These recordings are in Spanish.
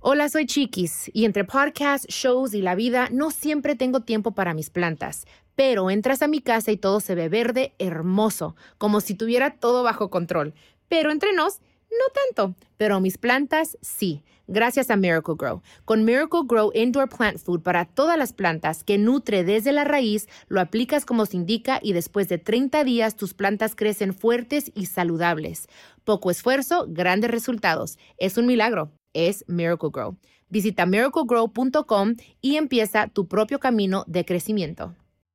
Hola, soy Chiquis y entre podcasts, shows y la vida no siempre tengo tiempo para mis plantas. Pero entras a mi casa y todo se ve verde, hermoso, como si tuviera todo bajo control. Pero entre nos, no tanto. Pero mis plantas, sí. Gracias a Miracle-Gro. Con Miracle-Gro Indoor Plant Food para todas las plantas que nutre desde la raíz, lo aplicas como se indica y después de 30 días tus plantas crecen fuertes y saludables. Poco esfuerzo, grandes resultados. Es un milagro. Es Miracle-Gro. Visita miraclegrow.com y empieza tu propio camino de crecimiento.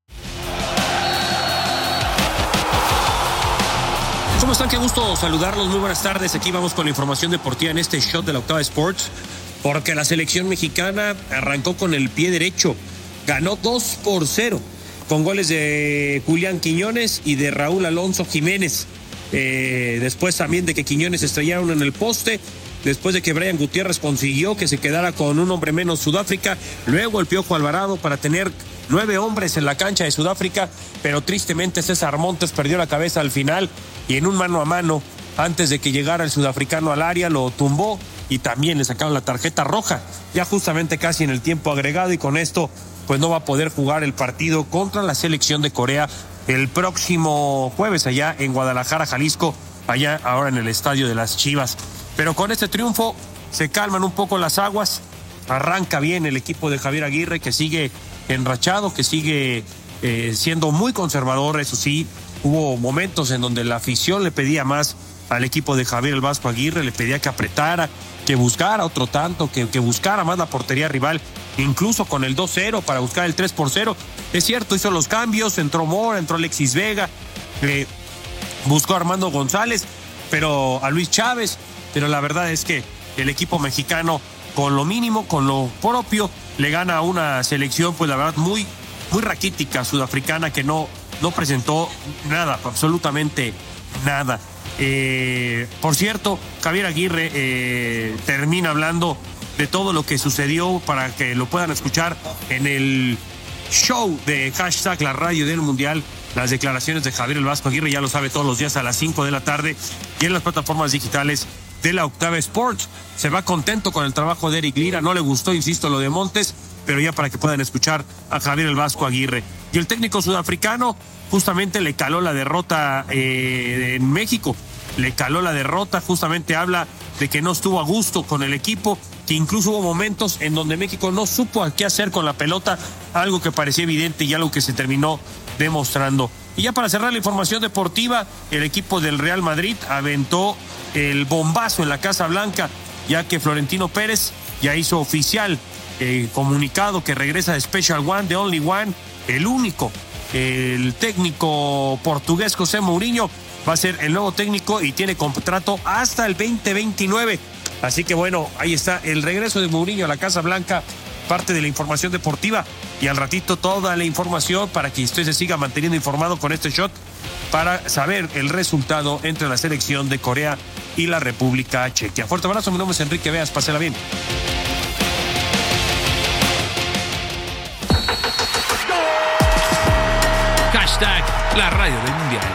¿Cómo están? Qué gusto saludarlos. Muy buenas tardes. Aquí vamos con la información deportiva en este shot de la Octava Sports, porque la selección mexicana arrancó con el pie derecho. Ganó 2-0 con goles de Julián Quiñones y de Raúl Alonso Jiménez. Después también de que Quiñones estrellaron en el poste. Después de que Brian Gutiérrez consiguió que se quedara con un hombre menos Sudáfrica. Luego el Piojo Alvarado para tener 9 hombres en la cancha de Sudáfrica. Pero tristemente César Montes perdió la cabeza al final. Y en un mano a mano, antes de que llegara el sudafricano al área, lo tumbó. Y también le sacaron la tarjeta roja. Ya justamente casi en el tiempo agregado. Y con esto pues no va a poder jugar el partido contra la selección de Corea el próximo jueves allá en Guadalajara, Jalisco. Allá ahora en el estadio de las Chivas. Pero con este triunfo se calman un poco las aguas. Arranca bien el equipo de Javier Aguirre, que sigue enrachado, que sigue siendo muy conservador. Eso sí, hubo momentos en donde la afición le pedía más al equipo de Javier el Vasco Aguirre, le pedía que apretara, que buscara otro tanto, que buscara más la portería rival, incluso con el 2-0 para buscar el 3-0. Es cierto, hizo los cambios, entró Mora, entró Alexis Vega, buscó a Armando González, pero a Luis Chávez. Pero la verdad es que el equipo mexicano, con lo mínimo, con lo propio, le gana a una selección, pues la verdad, muy, muy raquítica, sudafricana, que no presentó nada, absolutamente nada. Por cierto, Javier Aguirre termina hablando de todo lo que sucedió para que lo puedan escuchar en el show de hashtag La Radio del Mundial. Las declaraciones de Javier el Vasco Aguirre, ya lo sabe, todos los días a las 5 de la tarde y en las plataformas digitales de la Octava Sports. Se va contento con el trabajo de Eric Lira. No le gustó, insisto, lo de Montes, pero ya para que puedan escuchar a Javier el Vasco Aguirre. Y el técnico sudafricano justamente le caló la derrota en México. Le caló la derrota, justamente habla de que no estuvo a gusto con el equipo, que incluso hubo momentos en donde México no supo qué hacer con la pelota, algo que parecía evidente y algo que se terminó demostrando. Y ya para cerrar la información deportiva, el equipo del Real Madrid aventó el bombazo en la Casa Blanca, ya que Florentino Pérez ya hizo oficial comunicado que regresa de Special One, de Only One, el único. El técnico portugués José Mourinho va a ser el nuevo técnico y tiene contrato hasta el 2029. Así que bueno, ahí está el regreso de Mourinho a la Casa Blanca, parte de la información deportiva, y al ratito toda la información para que usted se siga manteniendo informado con este shot para saber el resultado entre la selección de Corea y la República Checa. Fuerte abrazo, mi nombre es Enrique Veas, pásela bien. Hashtag La Radio del Mundial.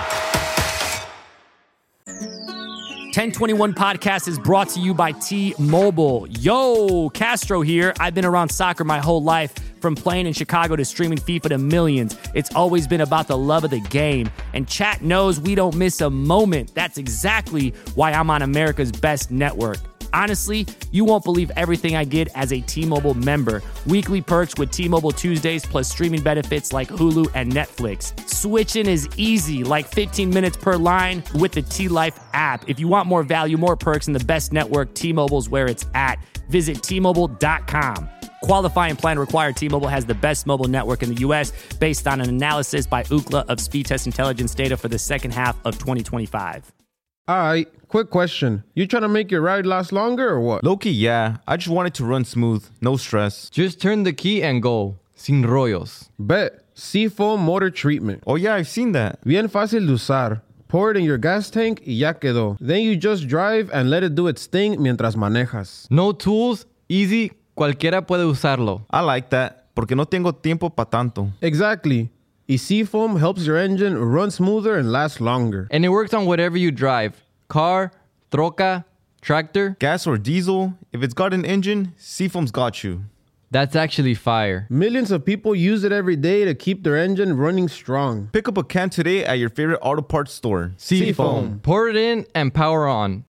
1021 Podcast is brought to you by T-Mobile. Yo, Castro here. I've been around soccer my whole life, from playing in Chicago to streaming FIFA to millions. It's always been about the love of the game. And chat knows we don't miss a moment. That's exactly why I'm on America's best network. Honestly, you won't believe everything I get as a T-Mobile member. Weekly perks with T-Mobile Tuesdays, plus streaming benefits like Hulu and Netflix. Switching is easy, like 15 minutes per line with the T-Life app. If you want more value, more perks, and the best network, T-Mobile's where it's at. Visit T-Mobile.com. Qualifying plan required. T-Mobile has the best mobile network in the U.S. based on an analysis by Ookla of speed test intelligence data for the second half of 2025. All right, quick question. You trying to make your ride last longer or what? Low-key, yeah. I just want it to run smooth, no stress. Just turn the key and go. Sin rollos. Bet. Seafoam Motor Treatment. Oh, yeah, I've seen that. Bien fácil de usar. Pour it in your gas tank y ya quedó. Then you just drive and let it do its thing mientras manejas. No tools, easy, cualquiera puede usarlo. I like that, porque no tengo tiempo pa' tanto. Exactly. Y Seafoam helps your engine run smoother and last longer. And it works on whatever you drive. Car, troca, tractor. gas or diesel, if it's got an engine, Seafoam's got you. That's actually fire. Millions of people use it every day to keep their engine running strong. Pick up a can today at your favorite auto parts store. Seafoam. Pour it in and power on.